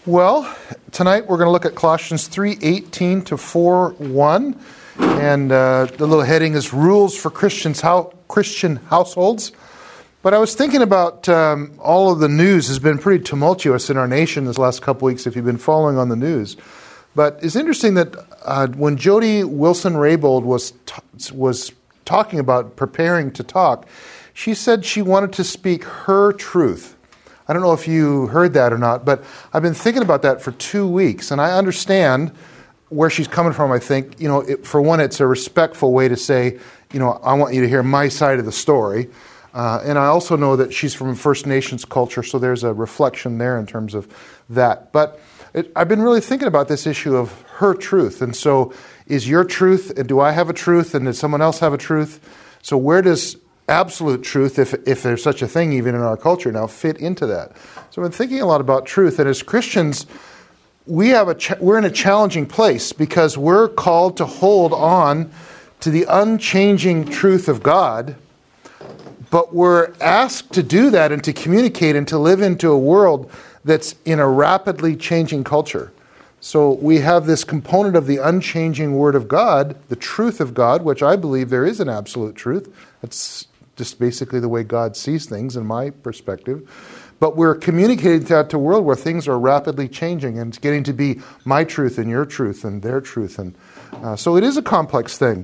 Well, tonight we're going to look at Colossians 3:18 to 4:1, and the little heading is Rules for Christian Households. But I was thinking about all of the news has been pretty tumultuous in our nation this last couple weeks, if you've been following on the news. But it's interesting that when Jody Wilson-Raybould was talking about preparing to talk, she said she wanted to speak her truth. I don't know if you heard that or not, but I've been thinking about that for 2 weeks, and I understand where she's coming from. I think, for one, it's a respectful way to say, I want you to hear my side of the story. And I also know that she's from First Nations culture, so there's a reflection there in terms of that. But I've been really thinking about this issue of her truth. And so is your truth, and do I have a truth, and does someone else have a truth? So where does absolute truth, if there's such a thing even in our culture now, fit into that? So I've been thinking a lot about truth, and as Christians, we're in a challenging place because we're called to hold on to the unchanging truth of God, but we're asked to do that and to communicate and to live into a world that's in a rapidly changing culture. So we have this component of the unchanging Word of God, the truth of God, which I believe there is an absolute truth. That's just basically the way God sees things in my perspective. But we're communicating that to a world where things are rapidly changing, and it's getting to be my truth and your truth and their truth. And so it is a complex thing.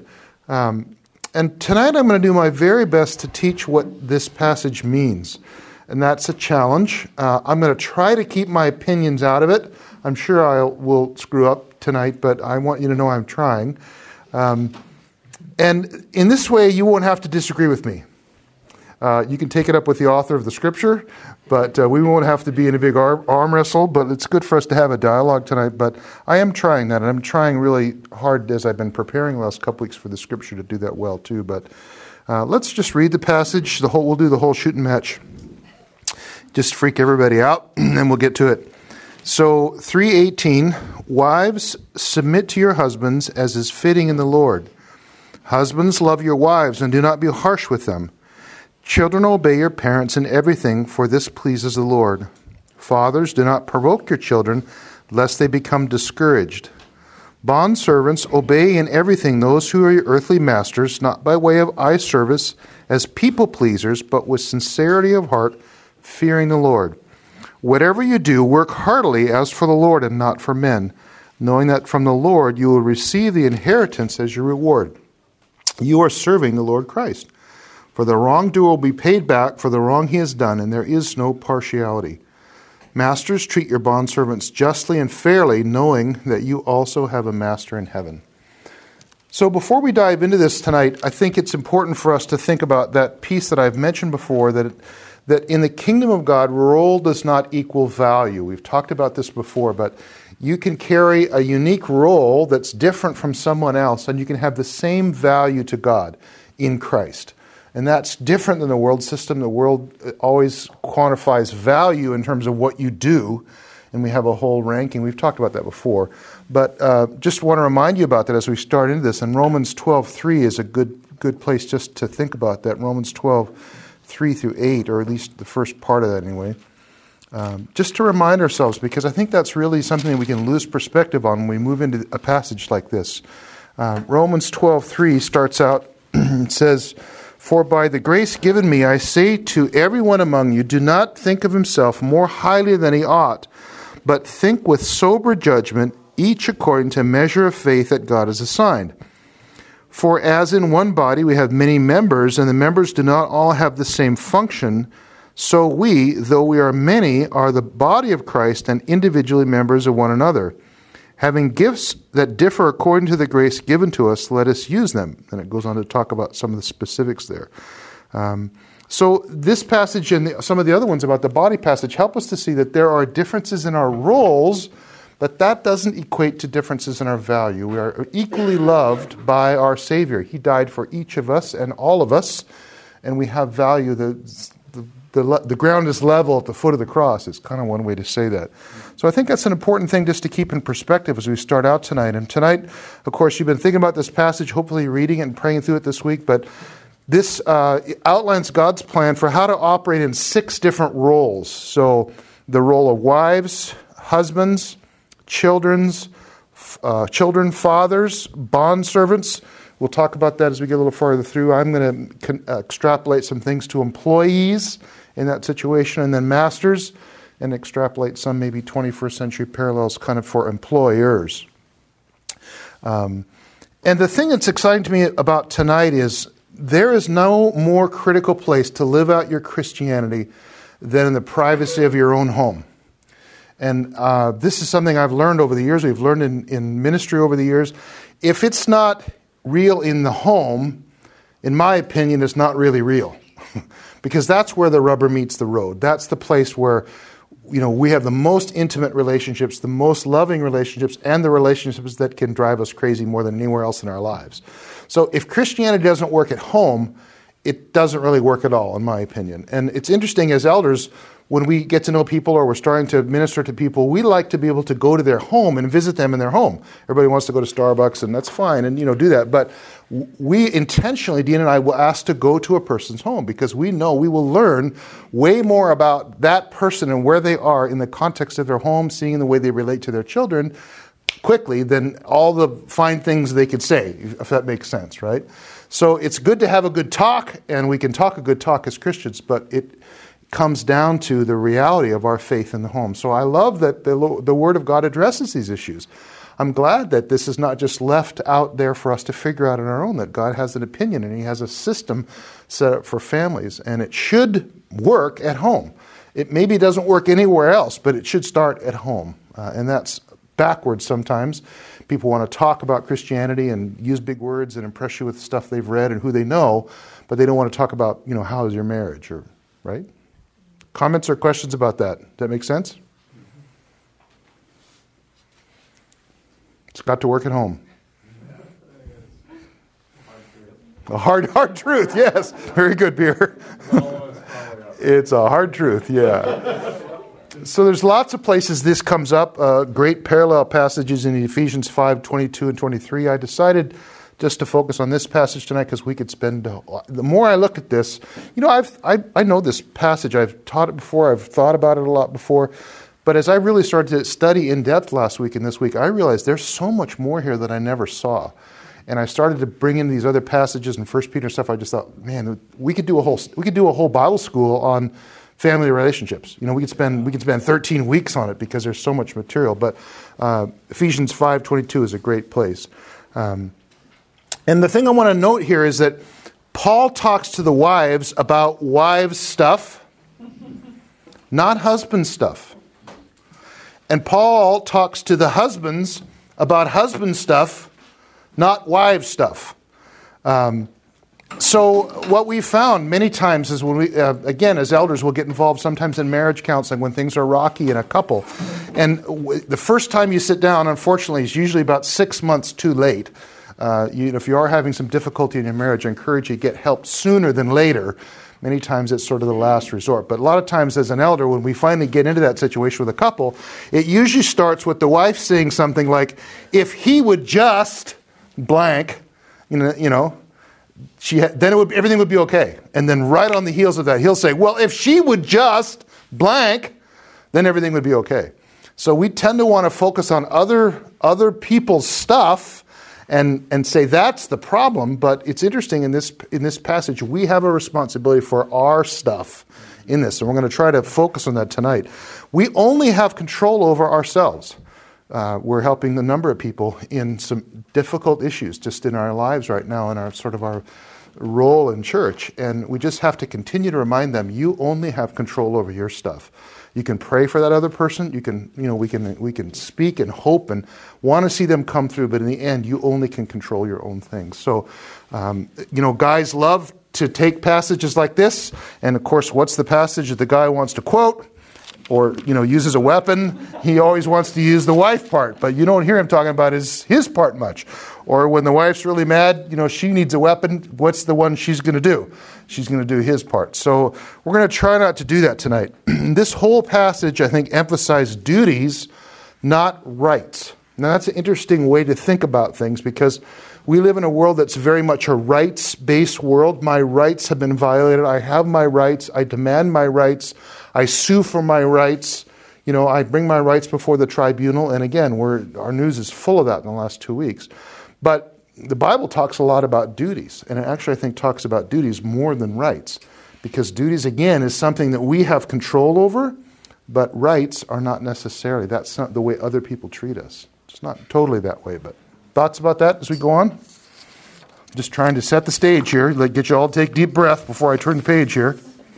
And tonight I'm going to do my very best to teach what this passage means. And that's a challenge. I'm going to try to keep my opinions out of it. I'm sure I will screw up tonight, but I want you to know I'm trying. And in this way, you won't have to disagree with me. You can take it up with the author of the scripture, but we won't have to be in a big arm wrestle, but it's good for us to have a dialogue tonight. But I am trying that, and I'm trying really hard as I've been preparing the last couple weeks for the scripture to do that well too. But let's just read the passage. We'll do the whole shooting match. Just freak everybody out, and then we'll get to it. So 3:18, wives, submit to your husbands as is fitting in the Lord. Husbands, love your wives, and do not be harsh with them. Children, obey your parents in everything, for this pleases the Lord. Fathers, do not provoke your children, lest they become discouraged. Bondservants, obey in everything those who are your earthly masters, not by way of eye service as people pleasers, but with sincerity of heart, fearing the Lord. Whatever you do, work heartily as for the Lord and not for men, knowing that from the Lord you will receive the inheritance as your reward. You are serving the Lord Christ. For the wrongdoer will be paid back for the wrong he has done, and there is no partiality. Masters, treat your bondservants justly and fairly, knowing that you also have a master in heaven. So before we dive into this tonight, I think it's important for us to think about that piece that I've mentioned before, that in the kingdom of God, role does not equal value. We've talked about this before, but you can carry a unique role that's different from someone else, and you can have the same value to God in Christ. And that's different than the world system. The world always quantifies value in terms of what you do, and we have a whole ranking. We've talked about that before. But just want to remind you about that as we start into this. And Romans 12:3 is a good place just to think about that. Romans 12:3 through 8, or at least the first part of that anyway. Just to remind ourselves, because I think that's really something that we can lose perspective on when we move into a passage like this. Romans 12:3 starts out, it says, "For by the grace given me, I say to everyone among you, do not think of himself more highly than he ought, but think with sober judgment, each according to a measure of faith that God has assigned. For as in one body we have many members, and the members do not all have the same function, so we, though we are many, are the body of Christ and individually members of one another. Having gifts that differ according to the grace given to us, let us use them." And it goes on to talk about some of the specifics there. So this passage and some of the other ones about the body passage help us to see that there are differences in our roles, but that doesn't equate to differences in our value. We are equally loved by our Savior. He died for each of us and all of us, and we have value. The ground is level at the foot of the cross. It's kind of one way to say that. So I think that's an important thing just to keep in perspective as we start out tonight. And tonight, of course, you've been thinking about this passage, hopefully reading it and praying through it this week. But this outlines God's plan for how to operate in 6 different roles. So the role of wives, husbands, children, fathers, bondservants. We'll talk about that as we get a little farther through. I'm going to extrapolate some things to employees in that situation, and then masters, and extrapolate some maybe 21st century parallels kind of for employers. And the thing that's exciting to me about tonight is there is no more critical place to live out your Christianity than in the privacy of your own home. And this is something I've learned over the years. We've learned in ministry over the years. If it's not real in the home, in my opinion, it's not really real. Because that's where the rubber meets the road. That's the place where, we have the most intimate relationships, the most loving relationships, and the relationships that can drive us crazy more than anywhere else in our lives. So if Christianity doesn't work at home, it doesn't really work at all, in my opinion. And it's interesting as elders, when we get to know people or we're starting to minister to people, we like to be able to go to their home and visit them in their home. Everybody wants to go to Starbucks, and that's fine, and do that. But we intentionally, Dean and I, will ask to go to a person's home because we know we will learn way more about that person and where they are in the context of their home, seeing the way they relate to their children quickly than all the fine things they could say, if that makes sense, right? So it's good to have a good talk, and we can talk a good talk as Christians, but it comes down to the reality of our faith in the home. So I love that the Word of God addresses these issues. I'm glad that this is not just left out there for us to figure out on our own, that God has an opinion and He has a system set up for families, and it should work at home. It maybe doesn't work anywhere else, but it should start at home. And that's backwards sometimes. People want to talk about Christianity and use big words and impress you with stuff they've read and who they know, but they don't want to talk about, how is your marriage, right? Comments or questions about that? Does that make sense? It's got to work at home. A hard truth, yes. Very good, Beer. It's a hard truth, yeah. So there's lots of places this comes up. Great parallel passages in Ephesians 5, 22 and 23. I decided just to focus on this passage tonight because we could spend... The more I look at this, I know this passage. I've taught it before. I've thought about it a lot before. But as I really started to study in depth last week and this week, I realized there's so much more here that I never saw. And I started to bring in these other passages and 1 Peter stuff. I just thought, man, we could do a whole Bible school on family relationships. We could spend 13 weeks on it because there's so much material. But Ephesians 5:22 is a great place. And the thing I want to note here is that Paul talks to the wives about wives' stuff, not husband stuff. And Paul talks to the husbands about husband stuff, not wives' stuff. So what we found many times is when we, again, as elders, we'll get involved sometimes in marriage counseling when things are rocky in a couple. And the first time you sit down, unfortunately, is usually about 6 months too late. If you are having some difficulty in your marriage, I encourage you to get help sooner than later. Many times it's sort of the last resort. But a lot of times as an elder, when we finally get into that situation with a couple, it usually starts with the wife saying something like, if he would just blank, then everything would be okay. And then right on the heels of that, he'll say, well, if she would just blank, then everything would be okay. So we tend to want to focus on other people's stuff and say that's the problem, but it's interesting in this passage we have a responsibility for our stuff in this, and we're going to try to focus on that tonight. We only have control over ourselves. We're helping a number of people in some difficult issues just in our lives right now in our role in church, and we just have to continue to remind them you only have control over your stuff. You can pray for that other person. You can, we can speak and hope and want to see them come through. But in the end, you only can control your own things. So, guys love to take passages like this. And of course, what's the passage that the guy wants to quote or, use as a weapon? He always wants to use the wife part, but you don't hear him talking about his part much. Or when the wife's really mad, she needs a weapon. What's the one she's going to do? She's going to do his part. So we're going to try not to do that tonight. This whole passage, I think, emphasizes duties, not rights. Now, that's an interesting way to think about things because we live in a world that's very much a rights-based world. My rights have been violated. I have my rights. I demand my rights. I sue for my rights. I bring my rights before the tribunal, and again, our news is full of that in the last 2 weeks. But the Bible talks a lot about duties, and it actually, I think, talks about duties more than rights, because duties, again, is something that we have control over, but rights are not necessarily. That's not the way other people treat us. It's not totally that way, but thoughts about that as we go on? Just trying to set the stage here, get you all to take deep breath before I turn the page here.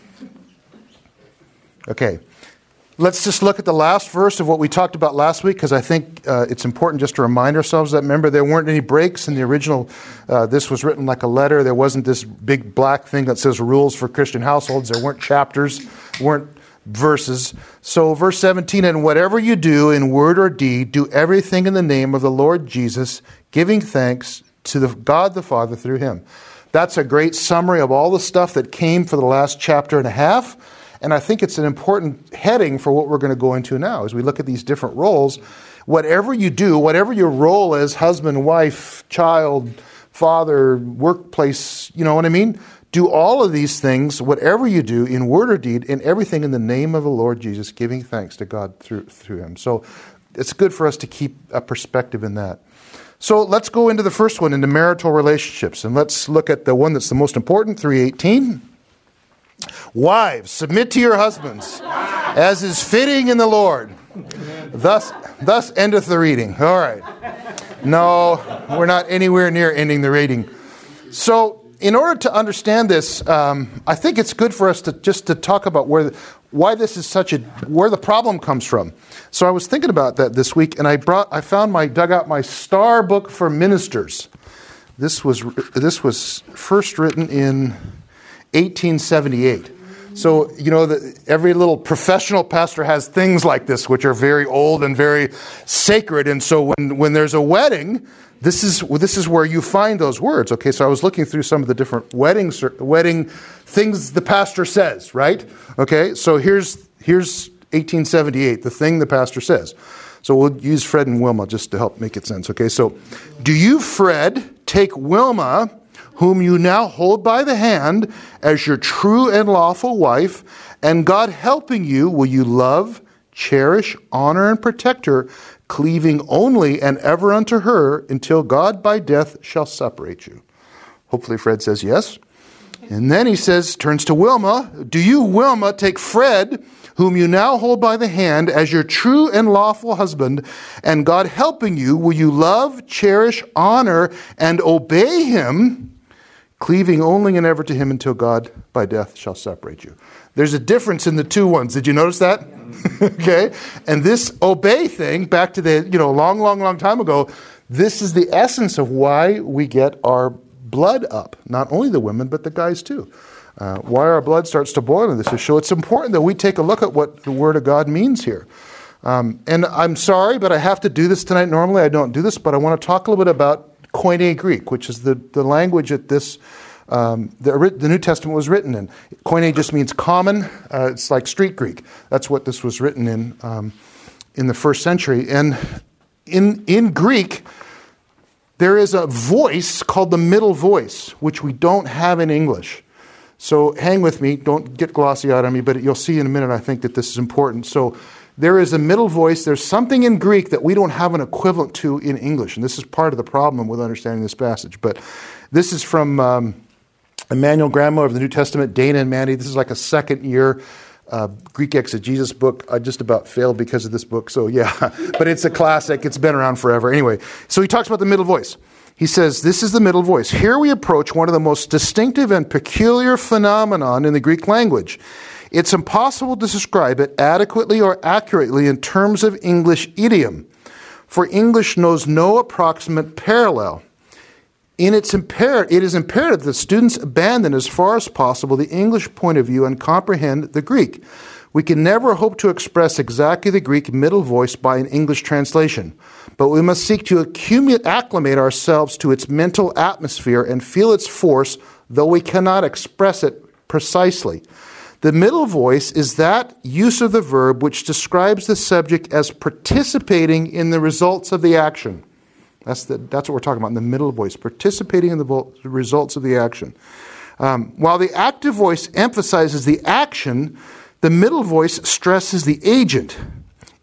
Okay, let's just look at the last verse of what we talked about last week, because I think it's important just to remind ourselves that, remember, there weren't any breaks in the original. This was written like a letter. There wasn't this big black thing that says rules for Christian households. There weren't chapters, weren't verses. So verse 17, and whatever you do in word or deed, do everything in the name of the Lord Jesus, giving thanks to God the Father through him. That's a great summary of all the stuff that came for the last chapter and a half. And I think it's an important heading for what we're going to go into now as we look at these different roles. Whatever you do, whatever your role is, husband, wife, child, father, workplace, you know what I mean? Do all of these things, whatever you do, in word or deed, in everything in the name of the Lord Jesus, giving thanks to God through him. So it's good for us to keep a perspective in that. So let's go into the first one, into marital relationships. And let's look at the one that's the most important, 3:18. Wives, submit to your husbands, as is fitting in the Lord. Thus endeth the reading. All right. No, we're not anywhere near ending the reading. So in order to understand this, I think it's good for us to talk about why this is where the problem comes from. So I was thinking about that this week, and I dug out my Star Book for Ministers. This was first written in 1878. So, every little professional pastor has things like this, which are very old and very sacred. And so when there's a wedding, this is where you find those words. Okay, so I was looking through some of the different wedding things the pastor says, right? Okay, so here's 1878, the thing the pastor says. So we'll use Fred and Wilma just to help make it sense. Okay, so do you, Fred, take Wilma, whom you now hold by the hand, as your true and lawful wife, and God helping you, will you love, cherish, honor, and protect her, cleaving only and ever unto her, until God by death shall separate you? Hopefully Fred says yes. And then he turns to Wilma, do you, Wilma, take Fred, whom you now hold by the hand, as your true and lawful husband, and God helping you, will you love, cherish, honor, and obey him, cleaving only and ever to him, until God by death shall separate you? There's a difference in the two ones. Did you notice that? Okay. And this obey thing, back to the, long time ago, this is the essence of why we get our blood up. Not only the women, but the guys too. Why our blood starts to boil in this issue. It's important that we take a look at what the Word of God means here. And I'm sorry, but I have to do this tonight. Normally I don't do this, but I want to talk a little bit about Koine Greek, which is the language that the New Testament was written in. Koine just means common. It's like street Greek. That's what this was written in the first century. And in Greek, there is a voice called the middle voice, which we don't have in English. So hang with me. Don't get glossy-eyed on me, but you'll see in a minute, I think, that this is important. So there is a middle voice. There's something in Greek that we don't have an equivalent to in English, and this is part of the problem with understanding this passage. But this is from Emmanuel Grammer of the New Testament, Dana and Mandy. This is like a second-year Greek exegesis book. I just about failed because of this book, so yeah. But it's a classic. It's been around forever. Anyway, so he talks about the middle voice. He says, this is the middle voice. Here we approach one of the most distinctive and peculiar phenomenon in the Greek language. It's impossible to describe it adequately or accurately in terms of English idiom, for English knows no approximate parallel. It is imperative that students abandon as far as possible the English point of view and comprehend the Greek. We can never hope to express exactly the Greek middle voice by an English translation, but we must seek to acclimate ourselves to its mental atmosphere and feel its force, though we cannot express it precisely. The middle voice is that use of the verb which describes the subject as participating in the results of the action. That's what we're talking about in the middle voice, participating in the results of the action. While the active voice emphasizes the action, the middle voice stresses the agent.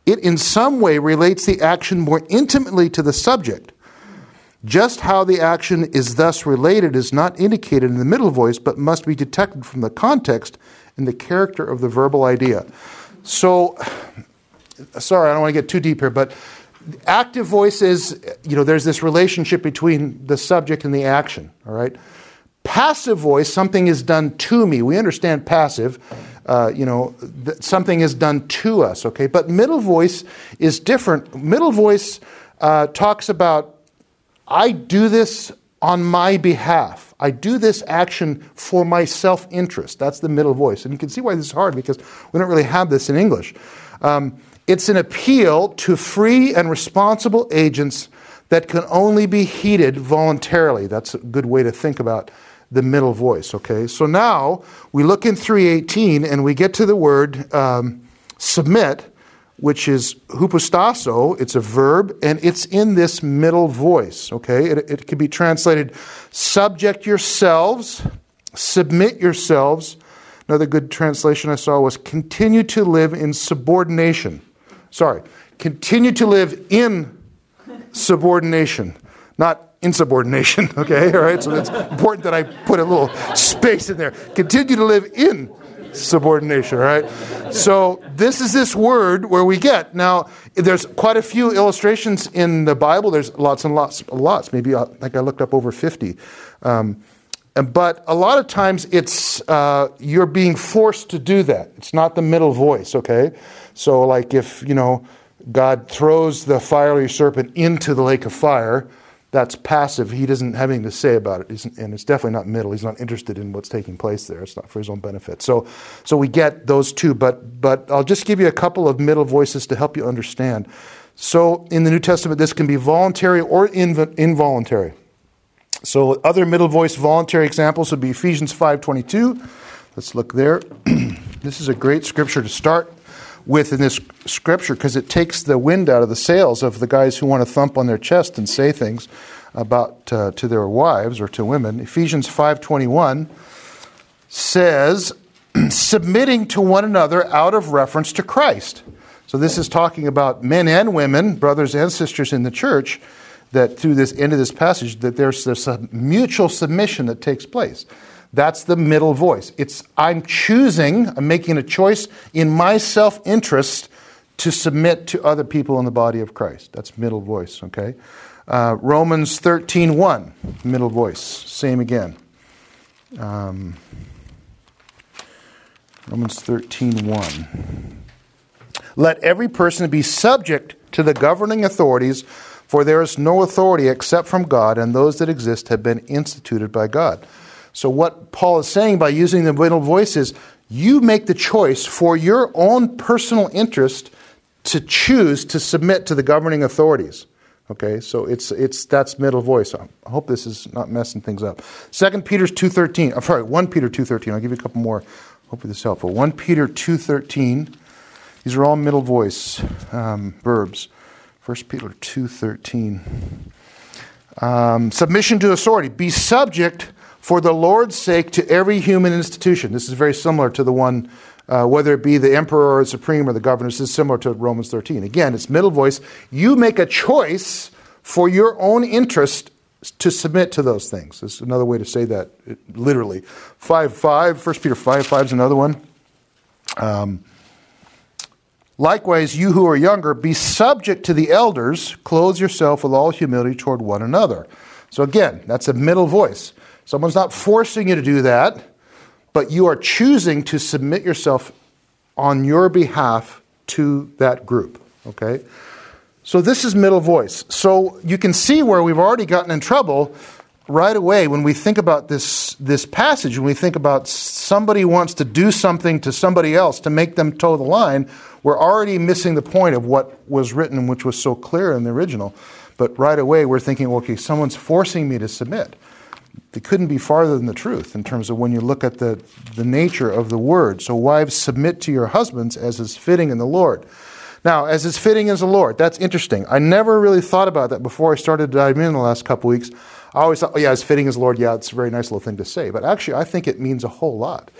it in some way relates the action more intimately to the subject. Just how the action is thus related is not indicated in the middle voice, but must be detected from the context and the character of the verbal idea. So, sorry, I don't want to get too deep here, but active voice is, there's this relationship between the subject and the action, all right? Passive voice, something is done to me. We understand passive, something is done to us, okay? But middle voice is different. Middle voice talks about, I do this on my behalf. I do this action for my self-interest. That's the middle voice. And you can see why this is hard, because we don't really have this in English. It's an appeal to free and responsible agents that can only be heeded voluntarily. That's a good way to think about the middle voice, okay? So now we look in 3:18 and we get to the word submit, which is hupostasso. It's a verb, and it's in this middle voice, okay? It can be translated subject yourselves, submit yourselves. Another good translation I saw was continue to live in subordination. Continue to live in subordination, not insubordination, okay? All right, so it's important that I put a little space in there. Continue to live in subordination, all right? So this word where we get. Now, there's quite a few illustrations in the Bible. There's lots and lots. Maybe I looked up over 50. But a lot of times it's you're being forced to do that. It's not the middle voice, okay? So like if, God throws the fiery serpent into the lake of fire, that's passive. He doesn't have anything to say about it. And it's definitely not middle. He's not interested in what's taking place there. It's not for his own benefit. So we get those two. But I'll just give you a couple of middle voices to help you understand. So in the New Testament, this can be voluntary or involuntary. So other middle voice voluntary examples would be Ephesians 5:22. Let's look there. This is a great scripture to start with in this scripture because it takes the wind out of the sails of the guys who want to thump on their chest and say things about to their wives or to women. Ephesians 5:21 says, submitting to one another out of reference to Christ. So this is talking about men and women, brothers and sisters in the church, that through this end of this passage, that there's a mutual submission that takes place. That's the middle voice. I'm making a choice in my self-interest to submit to other people in the body of Christ. That's middle voice, okay? Romans 13:1, middle voice, same again. Romans 13:1. Let every person be subject to the governing authorities, for there is no authority except from God, and those that exist have been instituted by God. So what Paul is saying by using the middle voice is, you make the choice for your own personal interest to choose to submit to the governing authorities. Okay, so that's middle voice. I hope this is not messing things up. 1 Peter 2:13. I'll give you a couple more. Hopefully this is helpful. 1 Peter 2:13. These are all middle voice verbs. 1 Peter 2:13. Submission to authority. Be subject for the Lord's sake to every human institution. This is very similar to the one, whether it be the emperor or the supreme or the governor. This is similar to Romans 13. Again, it's middle voice. You make a choice for your own interest to submit to those things. That's another way to say that, literally. 5:5, 1 Peter 5:5 is another one. Likewise, you who are younger, be subject to the elders. Clothe yourself with all humility toward one another. So again, that's a middle voice. Someone's not forcing you to do that, but you are choosing to submit yourself on your behalf to that group. Okay? So this is middle voice. So you can see where we've already gotten in trouble right away when we think about this passage, when we think about somebody wants to do something to somebody else to make them toe the line, we're already missing the point of what was written, which was so clear in the original. But right away we're thinking, okay, someone's forcing me to submit. They couldn't be farther than the truth in terms of when you look at the nature of the word. So wives, submit to your husbands as is fitting in the Lord. Now, as is fitting as the Lord, that's interesting. I never really thought about that before I started diving in the last couple weeks. I always thought, as fitting as the Lord, it's a very nice little thing to say. But actually, I think it means a whole lot.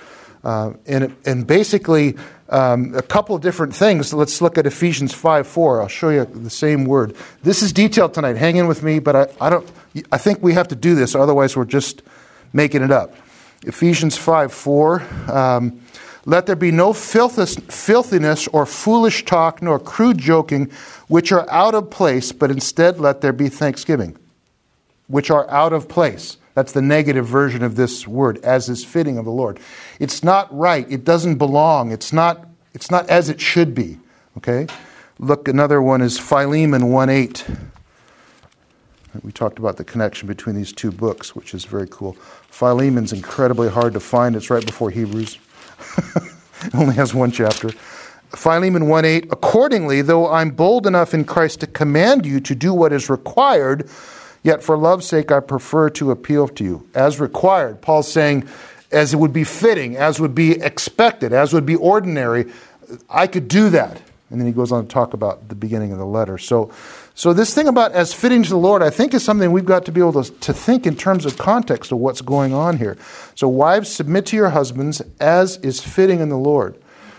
And basically, a couple of different things. Let's look at Ephesians 5:4. I'll show you the same word. This is detailed tonight. Hang in with me, but I think we have to do this, otherwise we're just making it up. Ephesians 5:4. Let there be no filthiness or foolish talk, nor crude joking, which are out of place, but instead let there be thanksgiving, which are out of place. That's the negative version of this word, as is fitting of the Lord. It's not right. It doesn't belong. It's not as it should be. Okay? Look, another one is Philemon 1:8. We talked about the connection between these two books, which is very cool. Philemon's incredibly hard to find. It's right before Hebrews. It only has one chapter. Philemon 1:8, accordingly, though I'm bold enough in Christ to command you to do what is required, yet for love's sake I prefer to appeal to you. As required, Paul's saying, as it would be fitting, as would be expected, as would be ordinary, I could do that. And then he goes on to talk about the beginning of the letter. So this thing about as fitting to the Lord, I think is something we've got to be able to think in terms of context of what's going on here. So wives, submit to your husbands as is fitting in the Lord.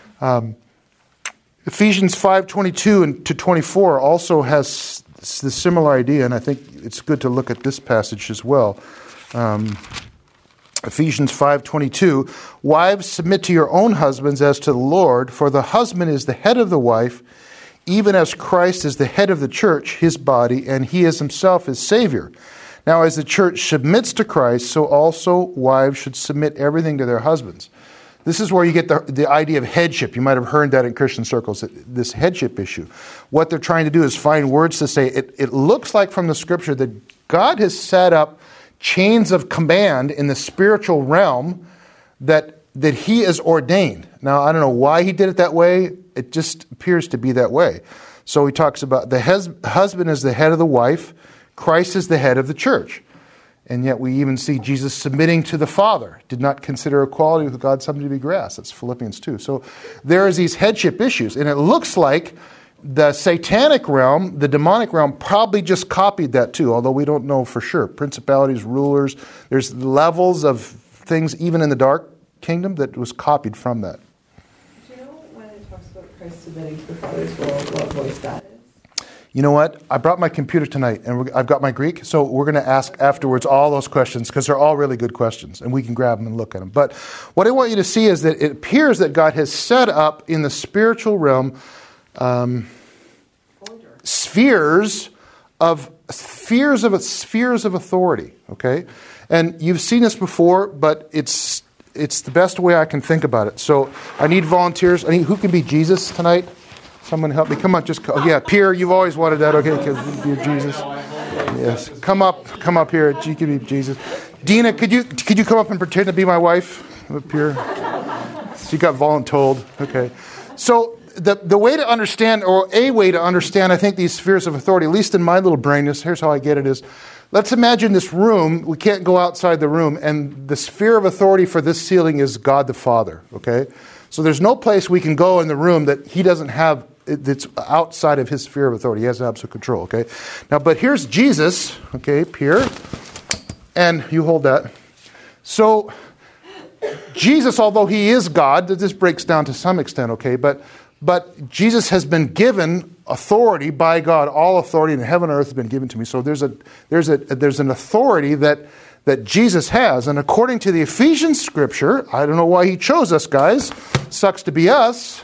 Ephesians 5:22 to 24 also has the similar idea, and I think it's good to look at this passage as well. Ephesians 5:22, wives, submit to your own husbands as to the Lord, for the husband is the head of the wife, even as Christ is the head of the church, his body, and he is himself his Savior. Now, as the church submits to Christ, so also wives should submit everything to their husbands. This is where you get the idea of headship. You might have heard that in Christian circles, this headship issue. What they're trying to do is find words to say. It looks like from the Scripture that God has set up chains of command in the spiritual realm that he is ordained. Now, I don't know why he did it that way. It just appears to be that way. So he talks about the husband is the head of the wife. Christ is the head of the church. And yet we even see Jesus submitting to the Father. Did not consider equality with God something to be grasped. That's Philippians 2. So there is these headship issues. And it looks like the satanic realm, the demonic realm, probably just copied that too, although we don't know for sure. Principalities, rulers, there's levels of things even in the dark kingdom that was copied from that. Do you know when it talks about Christ submitting to the Father's will, what voice that is? You know what? I brought my computer tonight, and I've got my Greek, so we're going to ask afterwards all those questions, because they're all really good questions, and we can grab them and look at them. But what I want you to see is that it appears that God has set up in the spiritual realm spheres of authority. Okay, and you've seen this before, but it's the best way I can think about it. So I need volunteers. Who can be Jesus tonight? Someone help me. Come on, Pierre, you've always wanted that. Okay, be Jesus. Yes, come up here. You can be Jesus. Dina, could you come up and pretend to be my wife up here? She got voluntold. Okay, so the way to understand, or a way to understand, I think these spheres of authority, at least in my little brain, here's how I get it: is let's imagine this room. We can't go outside the room, and the sphere of authority for this ceiling is God the Father. Okay, so there's no place we can go in the room that He doesn't have. It's outside of His sphere of authority. He has absolute control, okay? Now, but here's Jesus, okay, Pierre, and you hold that. So, Jesus, although He is God, this breaks down to some extent, okay, but Jesus has been given authority by God. All authority in heaven and earth has been given to me. So there's an authority that Jesus has, and according to the Ephesians scripture, I don't know why He chose us, guys. Sucks to be us.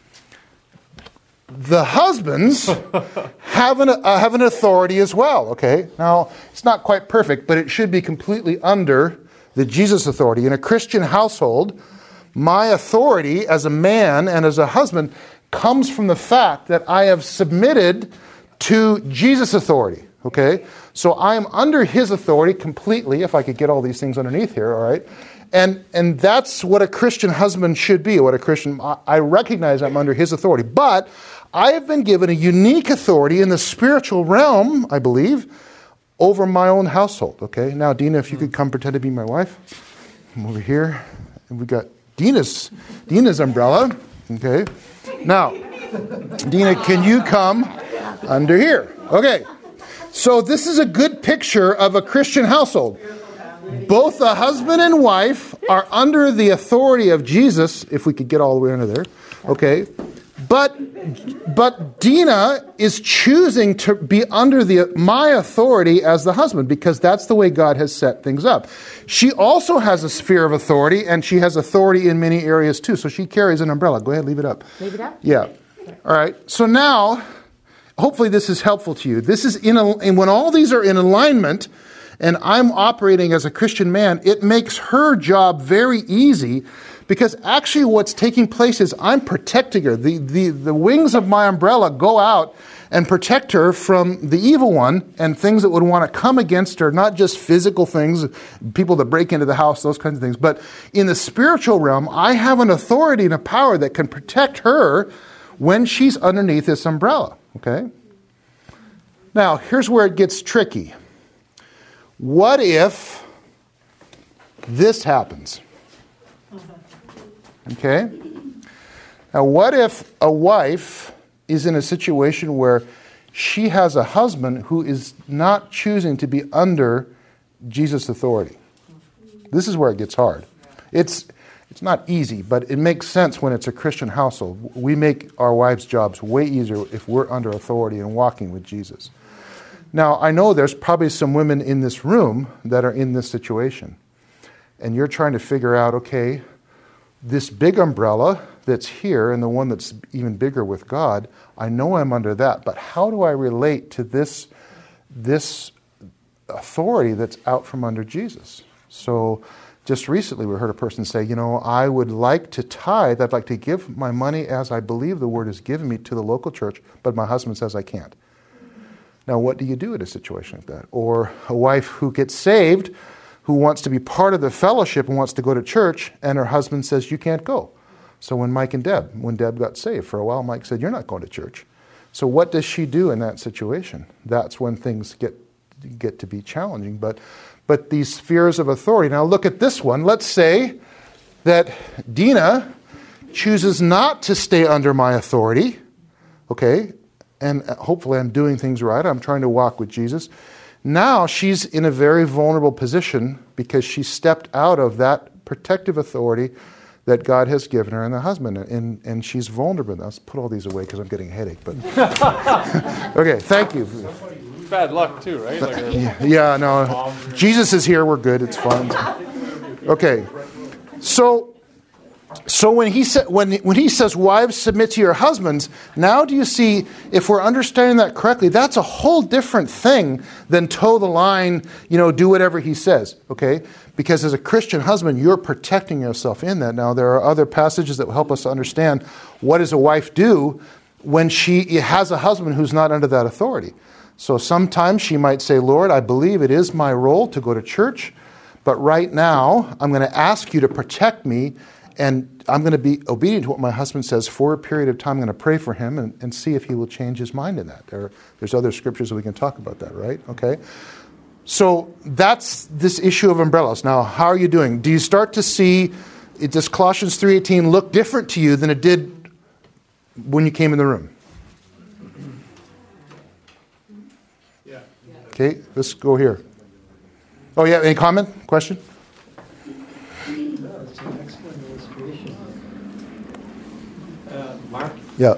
The husbands have an authority as well, okay? Now, it's not quite perfect, but it should be completely under the Jesus authority. In a Christian household, my authority as a man and as a husband comes from the fact that I have submitted to Jesus' authority, okay? So I am under His authority completely, if I could get all these things underneath here, all right? And that's what a Christian husband should be. I recognize I'm under His authority, but I have been given a unique authority in the spiritual realm, I believe, over my own household. Okay, now Dina, if you could come pretend to be my wife. I'm over here, and we got Dina's umbrella. Okay, now Dina, can you come under here? Okay, so this is a good picture of a Christian household. Both the husband and wife are under the authority of Jesus, if we could get all the way under there, okay? But Dina is choosing to be under my authority as the husband because that's the way God has set things up. She also has a sphere of authority, and she has authority in many areas too. So she carries an umbrella. Go ahead, leave it up. Leave it up? Yeah. All right. So now, hopefully this is helpful to you. This is and when all these are in alignment, and I'm operating as a Christian man, it makes her job very easy. Because actually what's taking place is I'm protecting her. The wings of my umbrella go out and protect her from the evil one and things that would want to come against her, not just physical things, people that break into the house, those kinds of things. But in the spiritual realm, I have an authority and a power that can protect her when she's underneath this umbrella. Okay? Now, here's where it gets tricky. What if this happens? Okay? Now, what if a wife is in a situation where she has a husband who is not choosing to be under Jesus' authority? This is where it gets hard. It's not easy, but it makes sense when it's a Christian household. We make our wives' jobs way easier if we're under authority and walking with Jesus. Now, I know there's probably some women in this room that are in this situation. And you're trying to figure out, okay, this big umbrella that's here and the one that's even bigger with God, I know I'm under that, but how do I relate to this authority that's out from under Jesus? So just recently we heard a person say, I would like to tithe, I'd like to give my money as I believe the word is given me to the local church, but my husband says I can't. Now what do you do in a situation like that? Or a wife who gets saved, who wants to be part of the fellowship and wants to go to church, and her husband says, you can't go. So when Deb got saved for a while, Mike said, you're not going to church. So what does she do in that situation? That's when things get to be challenging. But these spheres of authority. Now look at this one. Let's say that Dina chooses not to stay under my authority, okay? And hopefully I'm doing things right. I'm trying to walk with Jesus. Now she's in a very vulnerable position because she stepped out of that protective authority that God has given her and the husband, and she's vulnerable. Let's put all these away because I'm getting a headache. But okay, thank you. Bad luck too, right? Yeah, no. Jesus is here. We're good. It's fine. Okay, so when he says, wives, submit to your husbands, now do you see, if we're understanding that correctly, that's a whole different thing than toe the line, do whatever he says, okay? Because as a Christian husband, you're protecting yourself in that. Now, there are other passages that will help us understand what does a wife do when she has a husband who's not under that authority. So sometimes she might say, Lord, I believe it is my role to go to church, but right now I'm going to ask you to protect me, and I'm going to be obedient to what my husband says for a period of time. I'm going to pray for him and see if he will change his mind in that. There's other scriptures that we can talk about that, right? Okay. So that's this issue of umbrellas. Now, how are you doing? Do you start to see, does Colossians 3:18 look different to you than it did when you came in the room? Yeah. Okay, let's go here. Oh, yeah, any comment? Question? No, it's an excellent illustration. Mark? Yeah.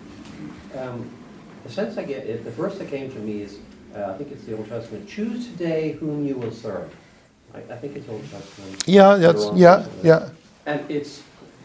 The sense I get, the verse that came to me is, I think it's the Old Testament, choose today whom you will serve. I think it's Old Testament. Yeah. And it's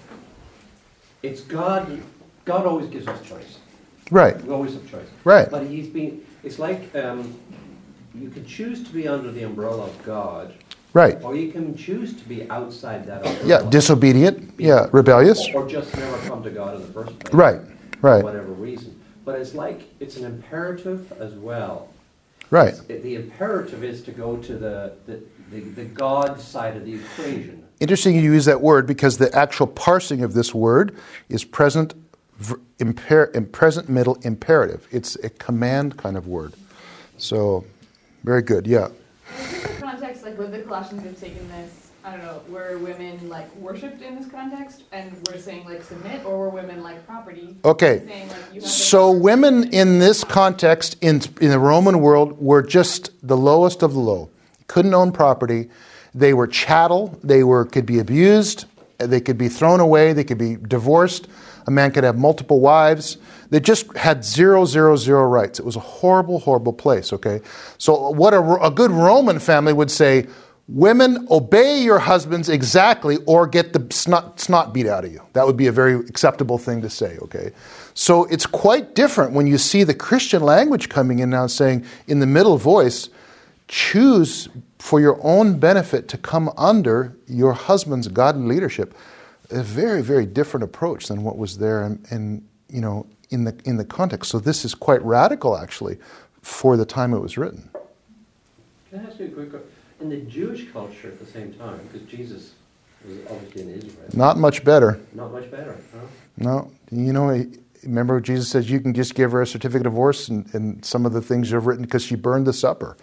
God. God always gives us choice. Right. We always have choice. Right. But it's like you can choose to be under the umbrella of God. Right. Or you can choose to be outside that umbrella. Yeah, disobedient. Yeah, rebellious. Or just never come to God in the first place. Right. For whatever reason. But it's an imperative as well. Right. The imperative is to go to the God side of the equation. Interesting you use that word because the actual parsing of this word is present middle imperative. It's a command kind of word. So, very good. Yeah. Context, like would the Colossians have taken this, I don't know, were women like worshipped in this context and we're saying like submit, or were women like property? Okay. Saying, like, you have So women in this context in the Roman world were just the lowest of the low. Couldn't own property. They were chattel. Could be abused. They could be thrown away. They could be divorced. A man could have multiple wives. They just had 0, 0, 0 rights. It was a horrible, horrible place, okay? So what a good Roman family would say, women, obey your husbands exactly or get the snot beat out of you. That would be a very acceptable thing to say, okay? So it's quite different when you see the Christian language coming in now saying, in the middle voice, choose for your own benefit to come under your husband's godly leadership. A very, very different approach than what was there in the context. So this is quite radical, actually, for the time it was written. Can I ask you a quick question? In the Jewish culture at the same time, because Jesus was obviously in Israel. Not much better. Not much better, huh? No. Remember Jesus says you can just give her a certificate of divorce and some of the things you've written because she burned the supper.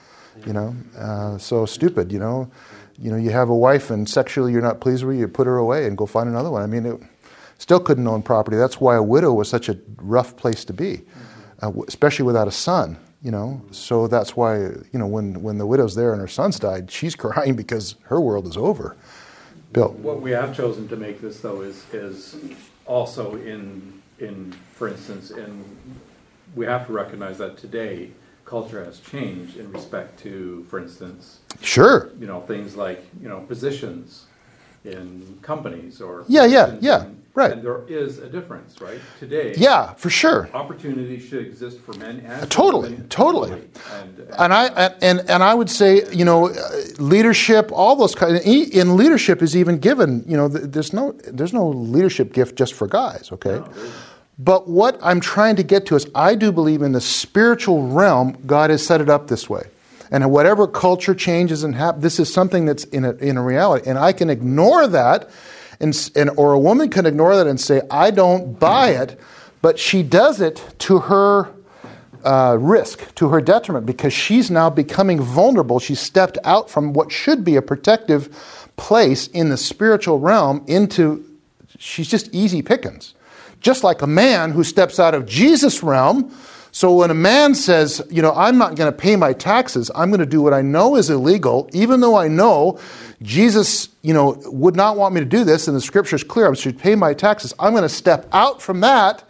So stupid, you have a wife and sexually you're not pleased with her, you put her away and go find another one. I mean, it still couldn't own property. That's why a widow was such a rough place to be, especially without a son, So that's why, when the widow's there and her son's died, she's crying because her world is over. Bill. What we have chosen to make this, though, is also for instance, we have to recognize that today culture has changed in respect to, for instance, sure, things like positions in companies or right. And there is a difference, right? Today, yeah, for sure, opportunity should exist for men and totally. women. And I would say, leadership, all those kinds. In leadership is even given. There's no leadership gift just for guys. Okay. No, but what I'm trying to get to is I do believe in the spiritual realm, God has set it up this way. And whatever culture changes and happens, this is something that's in a reality. And I can ignore that, or a woman can ignore that and say, I don't buy it, but she does it to her risk, to her detriment, because she's now becoming vulnerable. She's stepped out from what should be a protective place in the spiritual realm she's just easy pickings. Just like a man who steps out of Jesus' realm. So when a man says, I'm not going to pay my taxes, I'm going to do what I know is illegal, even though I know Jesus, would not want me to do this, and the scripture is clear, I should pay my taxes. I'm going to step out from that.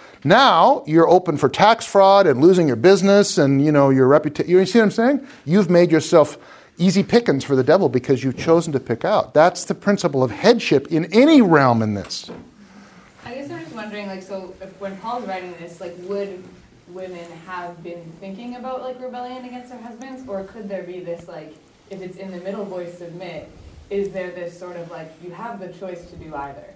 Now you're open for tax fraud and losing your business and, your reputation. You see what I'm saying? You've made yourself easy pickings for the devil because you've chosen to pick out. That's the principle of headship in any realm in this. I guess I'm just wondering, so when Paul's writing this, would women have been thinking about, rebellion against their husbands? Or could there be this, if it's in the middle voice, submit, is there this sort of, you have the choice to do either?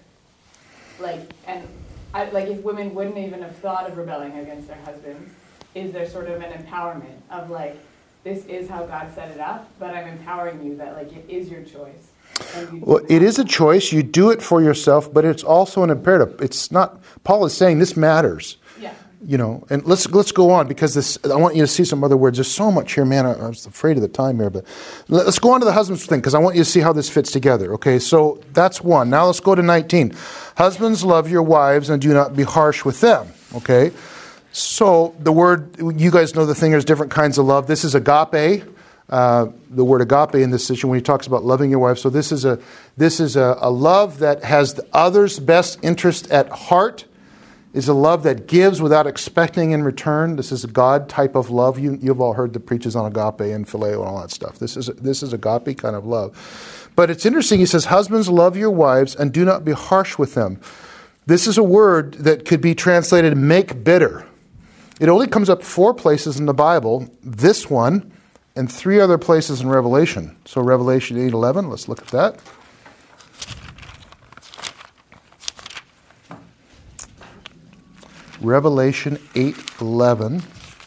If women wouldn't even have thought of rebelling against their husbands, is there sort of an empowerment of, this is how God set it up, but I'm empowering you that, it is your choice? Well, it is a choice. You do it for yourself, but it's also an imperative. It's not. Paul is saying this matters. Yeah. And let's go on because I want you to see some other words. There's so much here, man. I was afraid of the time here, but let's go on to the husbands thing because I want you to see how this fits together. Okay, so that's one. Now let's go to 19. Husbands, love your wives and do not be harsh with them. Okay, so the word, you guys know the thing. There's different kinds of love. This is agape. The word agape in this situation when he talks about loving your wife. So this is a love that has the other's best interest at heart. Is a love that gives without expecting in return. This is a God type of love. You've all heard the preaches on agape and phileo and all that stuff. This is agape kind of love. But it's interesting. He says, husbands, love your wives and do not be harsh with them. This is a word that could be translated make bitter. It only comes up 4 places in the Bible. This one, and 3 other places in Revelation. So Revelation 8:11, let's look at that. Revelation 8:11.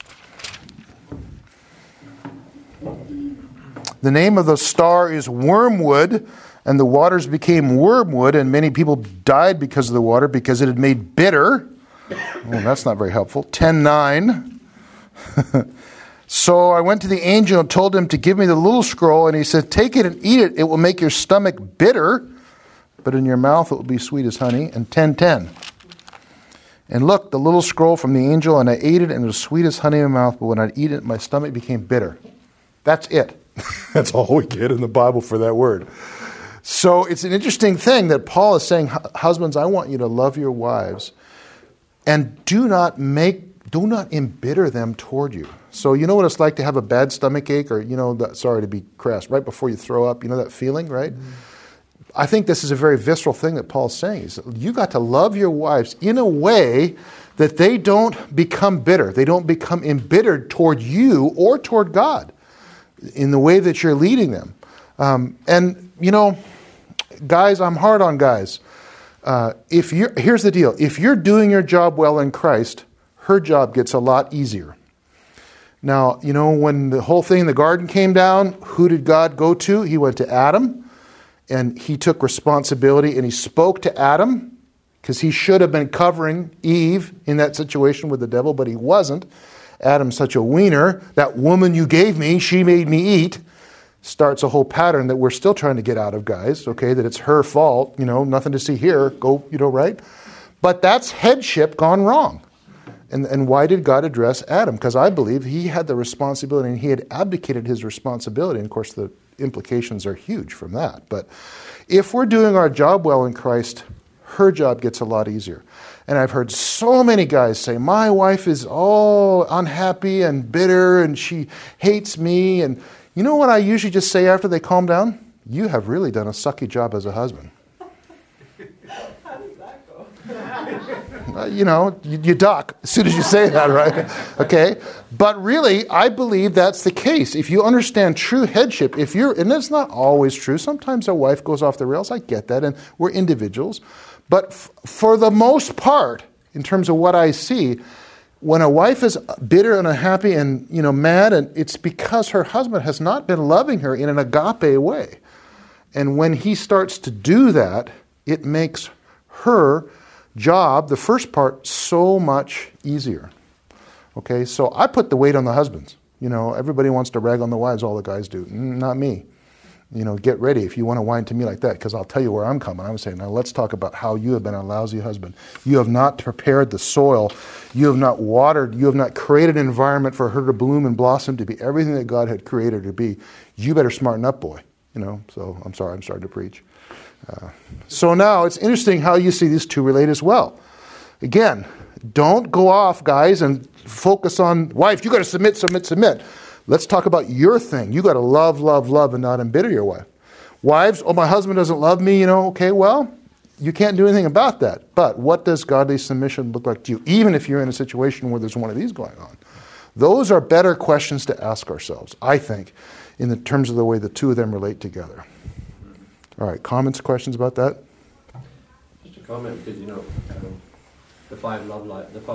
The name of the star is Wormwood, and the waters became wormwood, and many people died because of the water, because it had made bitter. Oh, that's not very helpful. 10:9. So I went to the angel and told him to give me the little scroll, and he said, take it and eat it. It will make your stomach bitter, but in your mouth it will be sweet as honey. And 10:10. And look, the little scroll from the angel, and I ate it, and it was sweet as honey in my mouth, but when I'd eat it, my stomach became bitter. That's it. That's all we get in the Bible for that word. So it's an interesting thing that Paul is saying, husbands, I want you to love your wives and do not embitter them toward you. So you know what it's like to have a bad stomach ache, or, sorry to be crass, right before you throw up, that feeling, right? Mm-hmm. I think this is a very visceral thing that Paul's saying. Is you got to love your wives in a way that they don't become bitter. They don't become embittered toward you or toward God in the way that you're leading them. Guys, I'm hard on guys. Here's the deal. If you're doing your job well in Christ, her job gets a lot easier. Now, when the whole thing in the garden came down, who did God go to? He went to Adam. And he took responsibility and he spoke to Adam, because he should have been covering Eve in that situation with the devil, but he wasn't. Adam's such a wiener. That woman you gave me, she made me eat. Starts a whole pattern that we're still trying to get out of, guys, okay, that it's her fault, nothing to see here, go, right? But that's headship gone wrong. And why did God address Adam? Because I believe he had the responsibility and he had abdicated his responsibility. And of course, the implications are huge from that. But if we're doing our job well in Christ, her job gets a lot easier. And I've heard so many guys say, my wife is all unhappy and bitter and she hates me. And you know what I usually just say after they calm down? You have really done a sucky job as a husband. How does that go? You duck as soon as you say that, right? Okay? But really, I believe that's the case. If you understand true headship, and that's not always true. Sometimes a wife goes off the rails. I get that, and we're individuals. But for the most part, in terms of what I see, when a wife is bitter and unhappy and, mad, and it's because her husband has not been loving her in an agape way. And when he starts to do that, it makes her job, the first part, so much easier. Okay, so I put the weight on the husbands. Everybody wants to rag on the wives, all the guys do. Not me. Get ready if you want to whine to me like that, because I'll tell you where I'm coming. I'm saying, now let's talk about how you have been a lousy husband. You have not prepared the soil. You have not watered. You have not created an environment for her to bloom and blossom to be everything that God had created her to be. You better smarten up, boy. So I'm sorry, I'm starting to preach. So now it's interesting how you see these two relate as well. Again, don't go off, guys, and focus on wife. You got to submit, submit, submit. Let's talk about your thing. You got to love, love, love, and not embitter your wife. Wives, my husband doesn't love me, okay, well, you can't do anything about that. But what does godly submission look like to you, even if you're in a situation where there's one of these going on? Those are better questions to ask ourselves, I think, in the terms of the way the two of them relate together. All right, comments, questions about that? Just a comment, because the five love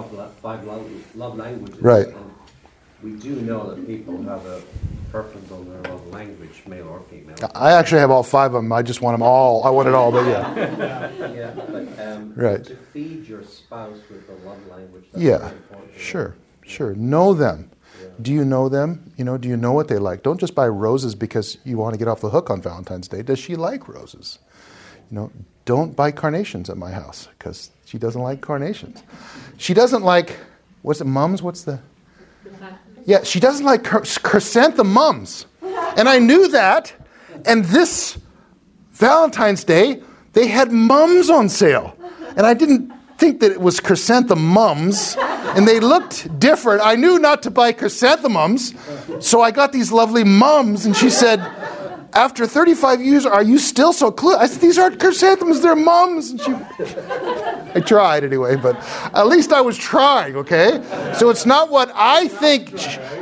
languages. Right. And we do know that people have a preference on their love language, male or female. I actually have all five of them. I just want them all. I want it all, but yeah. Yeah, but right. To feed your spouse with the love language. That's yeah, very important. sure. Know them. Yeah. Do you know them? Do you know what they like? Don't just buy roses because you want to get off the hook on Valentine's Day. Does she like roses? Don't buy carnations at my house because she doesn't like carnations. She doesn't like, what's it, mums? What's the... Yeah, she doesn't like chrysanthemums. And I knew that. And this Valentine's Day, they had mums on sale. And I didn't think that it was chrysanthemums. And they looked different. I knew not to buy chrysanthemums. So I got these lovely mums. And she said, after 35 years, are you still so clueless? I said, these aren't chrysanthemums, they're mums. And I tried anyway, but at least I was trying, okay? So it's not what I think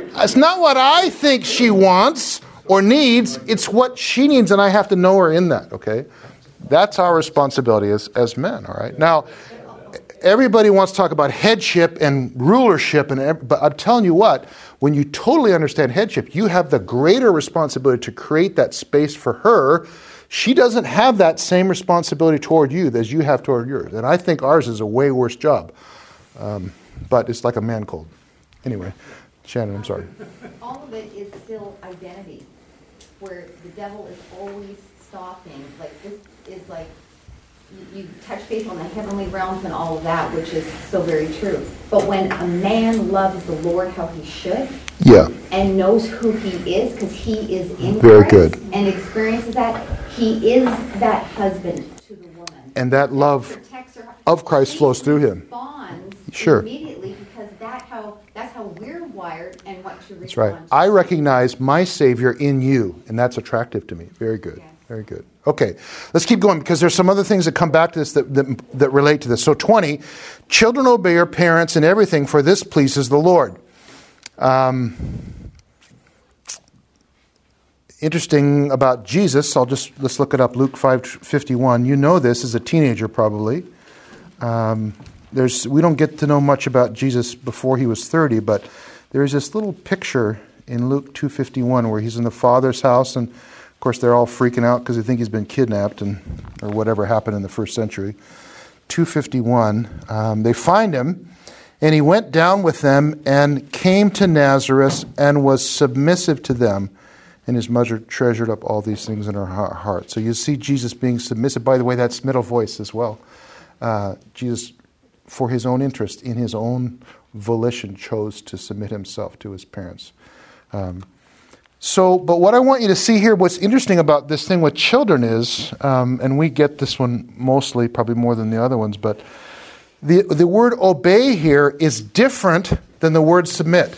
she wants or needs, it's what she needs, and I have to know her in that, okay? That's our responsibility as men, all right? Now, everybody wants to talk about headship and rulership, but I'm telling you what, when you totally understand headship, you have the greater responsibility to create that space for her. She doesn't have that same responsibility toward you as you have toward yours. And I think ours is a way worse job. But it's like a man cold. Anyway, Shannon, I'm sorry. All of it is still identity, where the devil is always stopping. Like, this is like you touch base on the heavenly realms and all of that, which is so very true. But when a man loves the Lord how he should, Yeah. and knows who he is, because he is in Very Christ, good. and experiences that, he is that husband to the woman. And that love Protects her. of Christ flows through him. Responds Sure. immediately, because that's how we're wired and what to respond. That's right. I recognize my Savior in you, and that's attractive to me. Very good. Yes. Very good. Okay, let's keep going because there's some other things that come back to this that relate to this. So 20, children obey your parents in everything, for this pleases the Lord. Interesting about Jesus, let's look it up, Luke 5:51. You know this as a teenager probably. We don't get to know much about Jesus before he was 30, but there's this little picture in Luke 2:51 where he's in the Father's house, and of course they're all freaking out because they think he's been kidnapped or whatever happened in the first century. 2:51, they find him, and he went down with them and came to Nazareth and was submissive to them. And his mother treasured up all these things in her heart. So you see Jesus being submissive. By the way, that's middle voice as well. Jesus, for his own interest, in his own volition, chose to submit himself to his parents. But what I want you to see here, what's interesting about this thing with children is, and we get this one mostly, probably more than the other ones, but the word obey here is different than the word submit.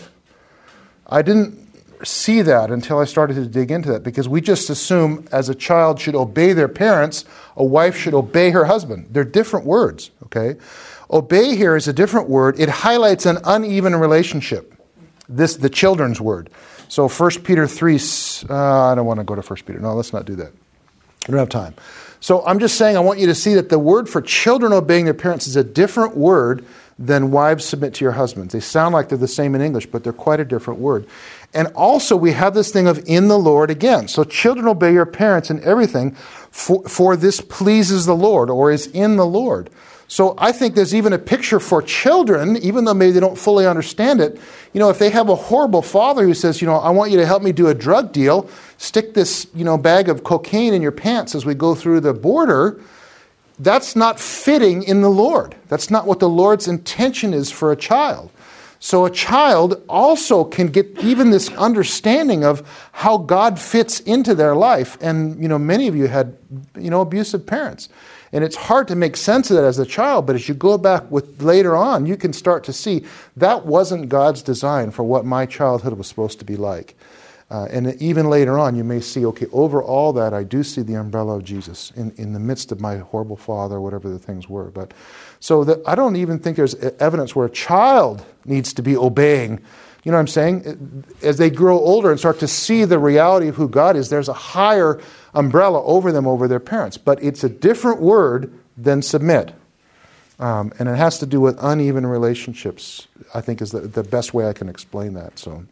I didn't see that until I started to dig into that, because we just assume as a child should obey their parents, a wife should obey her husband. They're different words, okay? Obey here is a different word. It highlights an uneven relationship. The children's word. So 1 Peter 3, I don't want to go to 1 Peter. No, let's not do that. I don't have time. So I'm just saying I want you to see that the word for children obeying their parents is a different word than wives submit to your husbands. They sound like they're the same in English, but they're quite a different word. And also we have this thing of in the Lord again. So children obey your parents in everything, for this pleases the Lord, or is in the Lord. So I think there's even a picture for children, even though maybe they don't fully understand it. If they have a horrible father who says, I want you to help me do a drug deal, stick this, bag of cocaine in your pants as we go through the border, that's not fitting in the Lord. That's not what the Lord's intention is for a child. So a child also can get even this understanding of how God fits into their life. And, many of you had, abusive parents. And it's hard to make sense of that as a child, but as you go back with later on, you can start to see that wasn't God's design for what my childhood was supposed to be like. And even later on, you may see, okay, over all that, I do see the umbrella of Jesus in the midst of my horrible father, whatever the things were. But so that I don't even think there's evidence where a child needs to be obeying. You know what I'm saying? As they grow older and start to see the reality of who God is, there's a higher umbrella over them, over their parents. But it's a different word than submit. And it has to do with uneven relationships, I think is the best way I can explain that. So,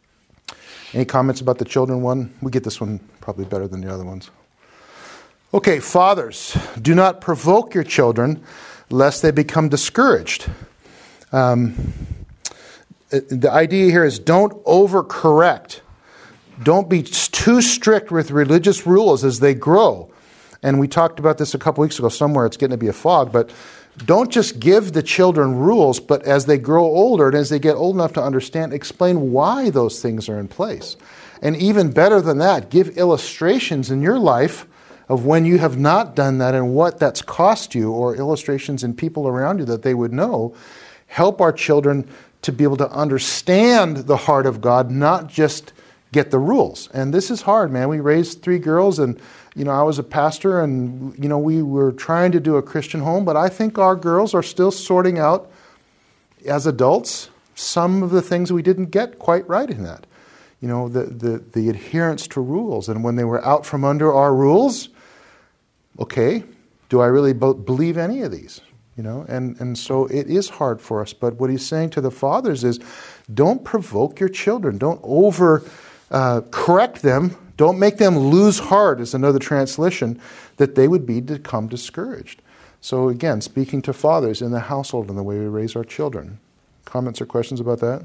any comments about the children one? We get this one probably better than the other ones. Okay, fathers, do not provoke your children lest they become discouraged. The idea here is don't overcorrect. Don't be too strict with religious rules as they grow. And we talked about this a couple weeks ago somewhere. It's getting to be a fog. But don't just give the children rules, but as they grow older and as they get old enough to understand, explain why those things are in place. And even better than that, give illustrations in your life of when you have not done that and what that's cost you, or illustrations in people around you that they would know. Help our children to be able to understand the heart of God, not just get the rules. And this is hard, man. We raised 3 girls, and I was a pastor, and we were trying to do a Christian home, but I think our girls are still sorting out as adults some of the things we didn't get quite right in that. The adherence to rules, and when they were out from under our rules, okay, do I really believe any of these? And so it is hard for us. But what he's saying to the fathers is, don't provoke your children. Don't correct them. Don't make them lose heart, is another translation, that they would become discouraged. So again, speaking to fathers in the household and the way we raise our children. Comments or questions about that?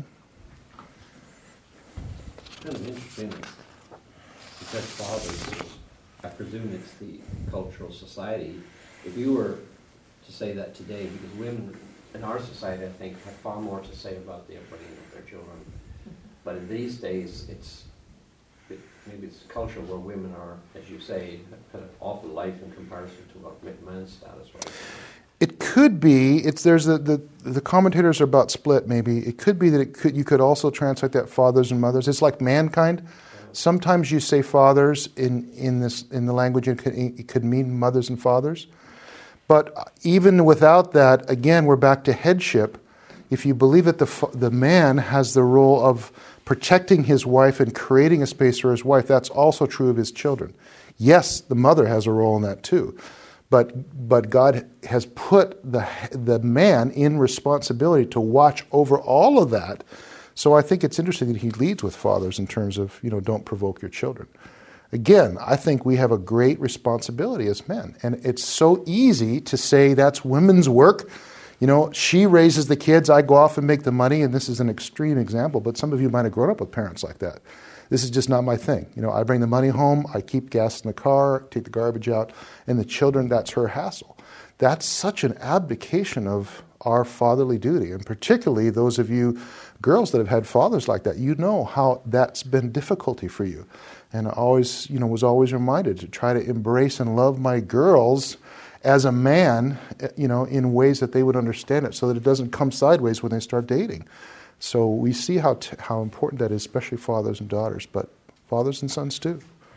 Kind of interesting. Because fathers, I presume it's the cultural society if you were to say that today, because women in our society, I think, have far more to say about the upbringing of their children. But in these days, maybe it's a culture where women are, as you say, kind of off the life in comparison to what men's status was. It could be. There's the commentators are about split. Maybe it could be that you could also translate that fathers and mothers. It's like mankind. Sometimes you say fathers in the language. It could mean mothers and fathers. But even without that, again, we're back to headship. If you believe that the man has the role of protecting his wife and creating a space for his wife, that's also true of his children. Yes, the mother has a role in that too. But God has put the man in responsibility to watch over all of that. So I think it's interesting that he leads with fathers in terms of, don't provoke your children. Again, I think we have a great responsibility as men. And it's so easy to say that's women's work. She raises the kids, I go off and make the money, and this is an extreme example, but some of you might have grown up with parents like that. This is just not my thing. I bring the money home, I keep gas in the car, take the garbage out, and the children, that's her hassle. That's such an abdication of our fatherly duty, and particularly those of you girls that have had fathers like that, you know how that's been difficulty for you. And I always, was always reminded to try to embrace and love my girls as a man, in ways that they would understand it so that it doesn't come sideways when they start dating. So we see how important that is, especially fathers and daughters, but fathers and sons too.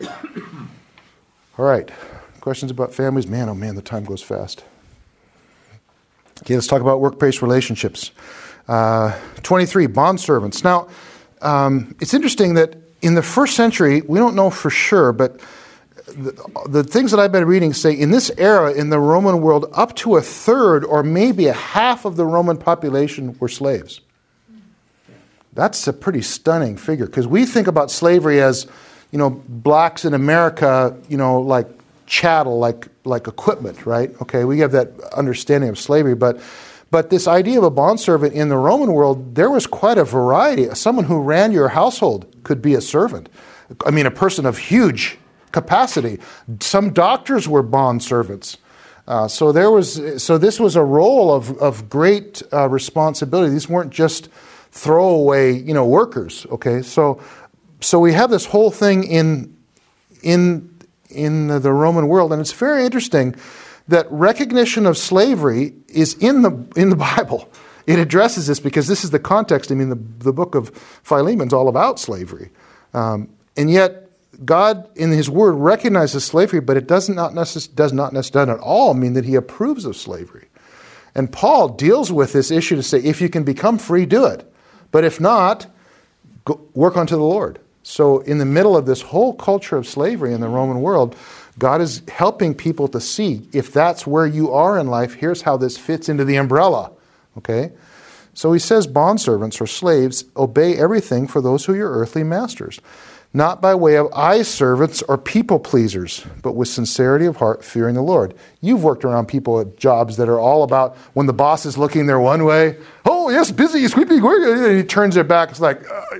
All right, questions about families? Man, oh man, the time goes fast. Okay, let's talk about workplace relationships. 23, bondservants. Now, it's interesting that in the first century, we don't know for sure, but the things that I've been reading say in this era in the Roman world, up to a third or maybe a half of the Roman population were slaves. That's a pretty stunning figure, because we think about slavery as, blacks in America, like chattel, like equipment, right? Okay, we have that understanding of slavery, but this idea of a bondservant in the Roman world, there was quite a variety. Someone who ran your household could be a servant. A person of huge capacity. Some doctors were bondservants. So this was a role of great responsibility. These weren't just throwaway, workers. Okay, so we have this whole thing in the Roman world, and it's very interesting that recognition of slavery is in the Bible. It addresses this because this is the context. The book of Philemon's all about slavery, and yet God in His Word recognizes slavery, but it does not necessarily at all mean that He approves of slavery. And Paul deals with this issue to say, if you can become free, do it. But if not, work unto the Lord. So in the middle of this whole culture of slavery in the Roman world, God is helping people to see, if that's where you are in life, here's how this fits into the umbrella. Okay? So he says, bondservants or slaves, obey everything for those who are your earthly masters, not by way of eye servants or people pleasers, but with sincerity of heart, fearing the Lord. You've worked around people at jobs that are all about when the boss is looking their one way, oh yes, busy, sweeping, and he turns their back, it's like,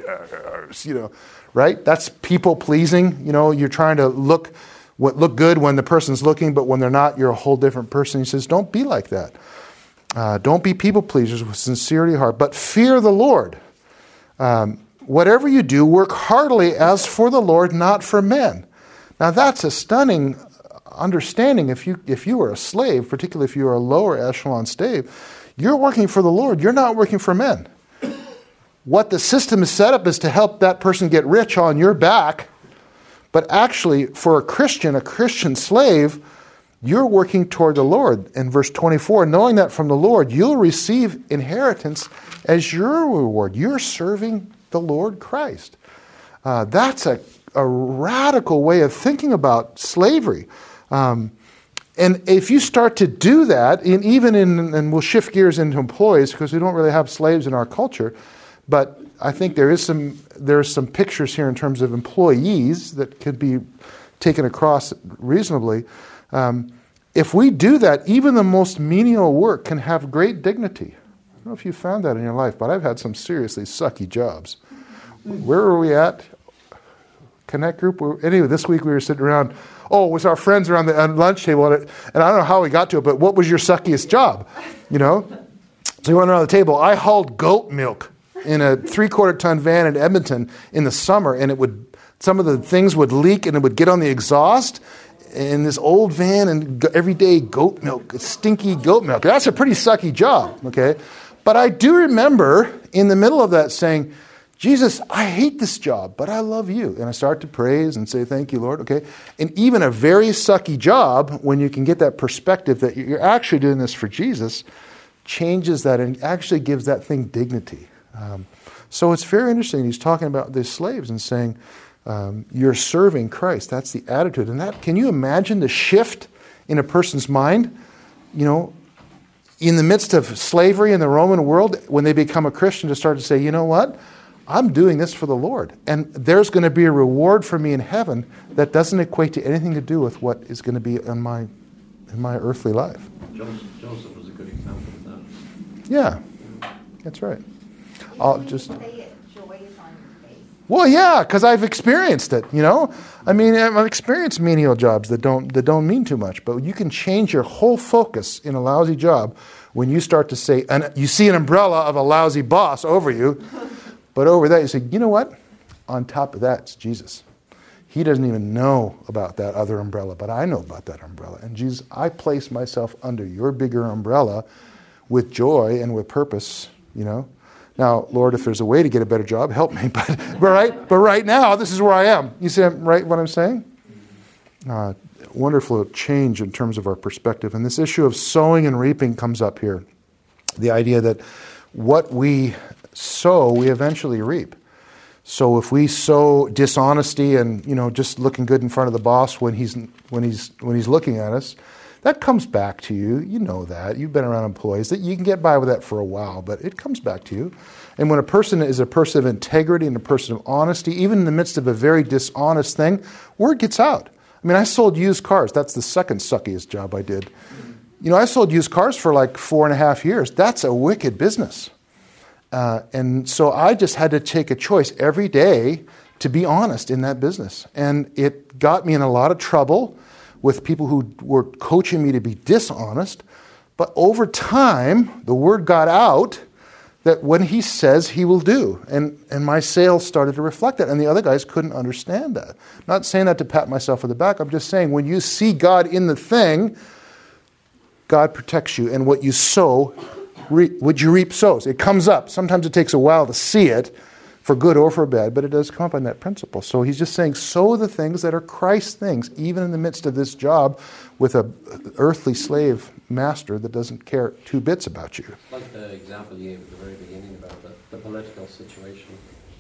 right? That's people pleasing. You're trying to look good when the person's looking, but when they're not, you're a whole different person. He says, don't be like that. Don't be people pleasers with sincerity of heart, but fear the Lord. Whatever you do, work heartily as for the Lord, not for men. Now that's a stunning understanding. If you are a slave, particularly if you are a lower echelon slave, you're working for the Lord. You're not working for men. What the system is set up is to help that person get rich on your back. But actually, for a Christian slave, you're working toward the Lord. In verse 24, knowing that from the Lord you'll receive inheritance as your reward. You're serving the Lord Christ. That's a radical way of thinking about slavery. And if you start to do that, and we'll shift gears into employees because we don't really have slaves in our culture, but I think there are some pictures here in terms of employees that could be taken across reasonably. If we do that, even the most menial work can have great dignity. I don't know if you found that in your life, but I've had some seriously sucky jobs. Where were we at? Connect Group? Anyway, this week we were sitting around Oh, it was our friends around the lunch table, and I don't know how we got to it, but what was your suckiest job? You know? So we went around the table. I hauled goat milk in a 3/4 ton van in Edmonton in the summer, and some of the things would leak and it would get on the exhaust in this old van, and every day goat milk, stinky goat milk. That's a pretty sucky job, okay? But I do remember in the middle of that saying, Jesus, I hate this job, but I love you. And I start to praise and say, thank you, Lord, okay? And even a very sucky job, when you can get that perspective that you're actually doing this for Jesus, changes that and actually gives that thing dignity. So it's very interesting. He's talking about the slaves and saying, you're serving Christ. That's the attitude. And that, can you imagine the shift in a person's mind? You know, in the midst of slavery in the Roman world, when they become a Christian, to start to say, you know what? I'm doing this for the Lord. And there's going to be a reward for me in heaven that doesn't equate to anything to do with what is going to be in my earthly life. Joseph was a good example of that. Yeah, that's right. I'll just... Say it, joy is on your face. Well, yeah, because I've experienced it, you know? I mean, I've experienced menial jobs that don't mean too much, but you can change your whole focus in a lousy job when you start to say, and you see an umbrella of a lousy boss over you, but over that you say, you know what? On top of that, it's Jesus. He doesn't even know about that other umbrella, but I know about that umbrella. And Jesus, I place myself under your bigger umbrella with joy and with purpose, you know? Now, Lord, if there's a way to get a better job, help me. But right now, this is where I am. You see right what I'm saying? Wonderful change in terms of our perspective. And this issue of sowing and reaping comes up here. The idea that what we sow, we eventually reap. So if we sow dishonesty and, you know, just looking good in front of the boss when he's looking at us, that comes back to you. You know that. You've been around employees. That you can get by with that for a while, but it comes back to you. And when a person is a person of integrity and a person of honesty, even in the midst of a very dishonest thing, word gets out. I mean, I sold used cars. That's the second suckiest job I did. You know, I sold used cars for like 4.5 years. That's a wicked business. And so I just had to take a choice every day to be honest in that business. And it got me in a lot of trouble with people who were coaching me to be dishonest. But over time, the word got out that when he says, he will do. And my sales started to reflect that. And the other guys couldn't understand that. I'm not saying that to pat myself on the back. I'm just saying when you see God in the thing, God protects you. And what you sow, what you reap sows. It comes up. Sometimes it takes a while to see it, for good or for bad, but it does come up on that principle. So he's just saying, sow the things that are Christ things, even in the midst of this job with an earthly slave master that doesn't care 2 bits about you. Like the example you gave at the very beginning about the political situation.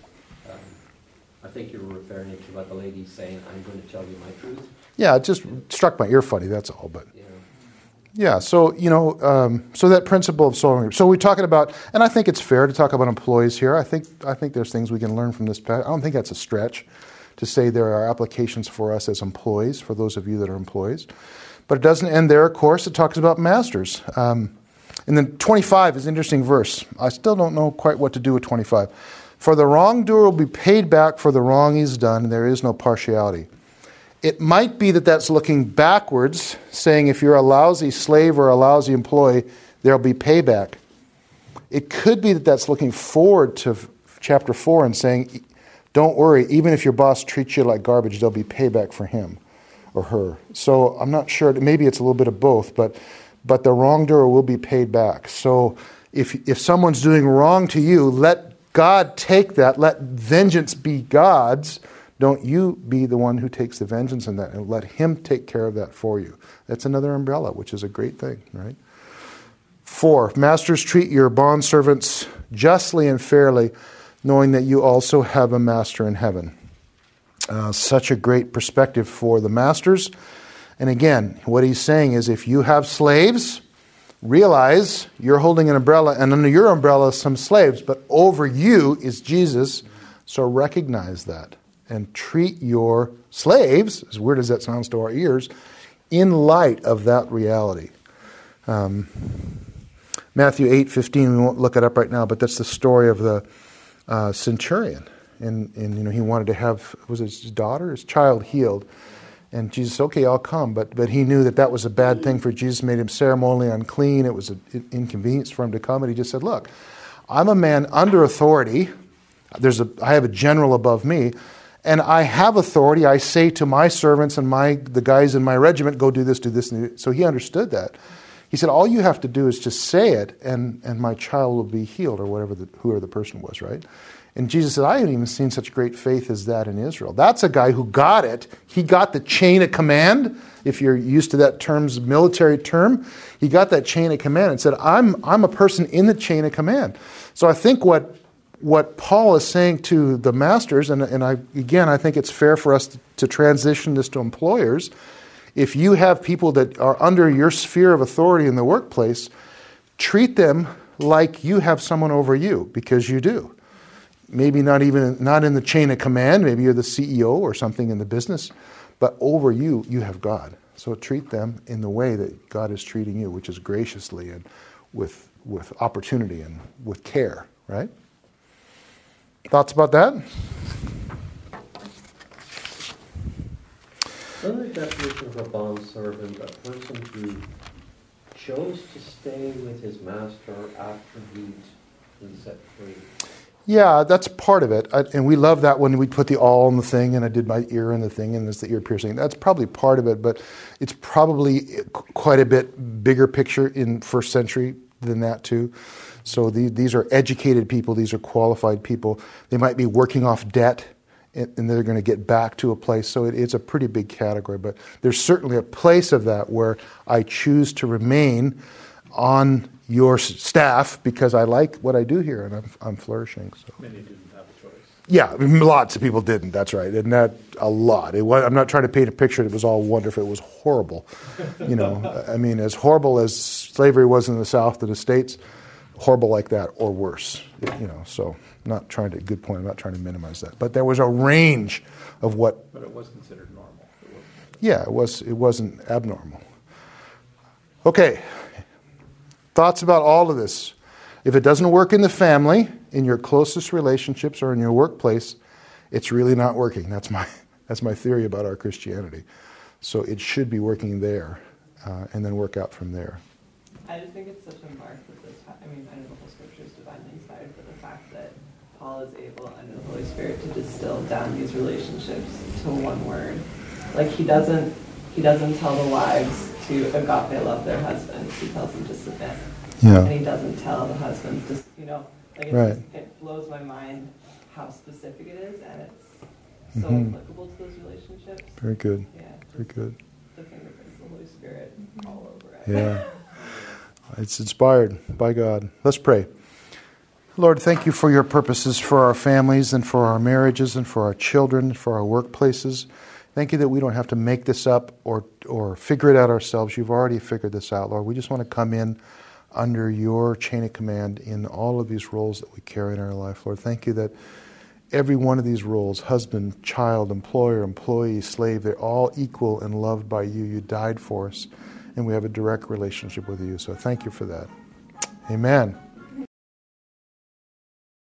I think you were referring to about the lady saying, I'm going to tell you my truth. Yeah, it just struck my ear funny, that's all. But Yeah. yeah, so, you know, so that principle of sowing. So we're talking about, and I think it's fair to talk about employees here. I think there's things we can learn from this. I don't think that's a stretch to say there are applications for us as employees, for those of you that are employees. But it doesn't end there, of course. It talks about masters. And then 25 is an interesting verse. I still don't know quite what to do with 25. For the wrongdoer will be paid back for the wrong he's done, and there is no partiality. It might be that that's looking backwards, saying if you're a lousy slave or a lousy employee, there'll be payback. It could be that that's looking forward to chapter 4 and saying, don't worry, even if your boss treats you like garbage, there'll be payback for him or her. So I'm not sure. Maybe it's a little bit of both, but the wrongdoer will be paid back. So if someone's doing wrong to you, let God take that. Let vengeance be God's. Don't you be the one who takes the vengeance in that, and let him take care of that for you. That's another umbrella, which is a great thing, right? 4, masters, treat your bondservants justly and fairly, knowing that you also have a master in heaven. Such a great perspective for the masters. And again, what he's saying is if you have slaves, realize you're holding an umbrella, and under your umbrella some slaves, but over you is Jesus, so recognize that. And treat your slaves, as weird as that sounds to our ears, in light of that reality. Matthew 8:15, we won't look it up right now, but that's the story of the centurion. And you know, he wanted to have, was it his daughter, his child healed. And Jesus said, okay, I'll come. But he knew that was a bad thing for Jesus, made him ceremonially unclean. It was an inconvenience for him to come. And he just said, look, I'm a man under authority. I have a general above me. And I have authority. I say to my servants and the guys in my regiment, go do this, do this. And so he understood that. He said, all you have to do is just say it, and my child will be healed, or whoever the person was, right? And Jesus said, I haven't even seen such great faith as that in Israel. That's a guy who got it. He got the chain of command. If you're used to that military term, he got that chain of command and said, I'm a person in the chain of command. So I think what Paul is saying to the masters, and I think it's fair for us to transition this to employers. If you have people that are under your sphere of authority in the workplace, treat them like you have someone over you, because you do. Maybe not in the chain of command, maybe you're the CEO or something in the business, but over you have God. So treat them in the way that God is treating you, which is graciously and with opportunity and with care, right? Thoughts about that? Another definition of a bondservant, a person who chose to stay with his master after he'd been set free. Yeah, that's part of it. And we love that when we put the awl in the thing, and I did my ear in the thing, and it's the ear piercing. That's probably part of it, but it's probably quite a bit bigger picture in first century than that too. So these are educated people. These are qualified people. They might be working off debt, and they're going to get back to a place. So it's a pretty big category. But there's certainly a place of that where I choose to remain on your staff because I like what I do here and I'm flourishing. So Many didn't have a choice. yeah, lots of people didn't. That's right, and that a lot. I'm not trying to paint a picture that it was all wonderful. It was horrible. I mean, as horrible as slavery was in the South to the States, horrible like that or worse. So not trying to. Good point. I'm not trying to minimize that, but there was a range of what. But it was considered normal. Yeah, it was. It wasn't abnormal. Okay. Thoughts about all of this? If it doesn't work in the family, in your closest relationships, or in your workplace, it's really not working. That's my theory about our Christianity. So it should be working there, and then work out from there. I just think it's such a mark that I know the whole scripture is divinely inspired, but the fact that Paul is able, under the Holy Spirit, to distill down these relationships to one word. Like he doesn't tell the wives to agape love their husbands. He tells them to submit. Yeah. And he doesn't tell the husbands to, Right. It blows my mind how specific it is, and it's so applicable to those relationships. Very good. Yeah. Very good. The fingerprints of the Holy Spirit all over it. Yeah. It's inspired by God. Let's pray. Lord, thank you for your purposes for our families and for our marriages and for our children, for our workplaces. Thank you that we don't have to make this up or figure it out ourselves. You've already figured this out, Lord. We just want to come in under your chain of command in all of these roles that we carry in our life, Lord. Thank you that every one of these roles, husband, child, employer, employee, slave, they're all equal and loved by you. You died for us, and we have a direct relationship with you. So thank you for that. Amen.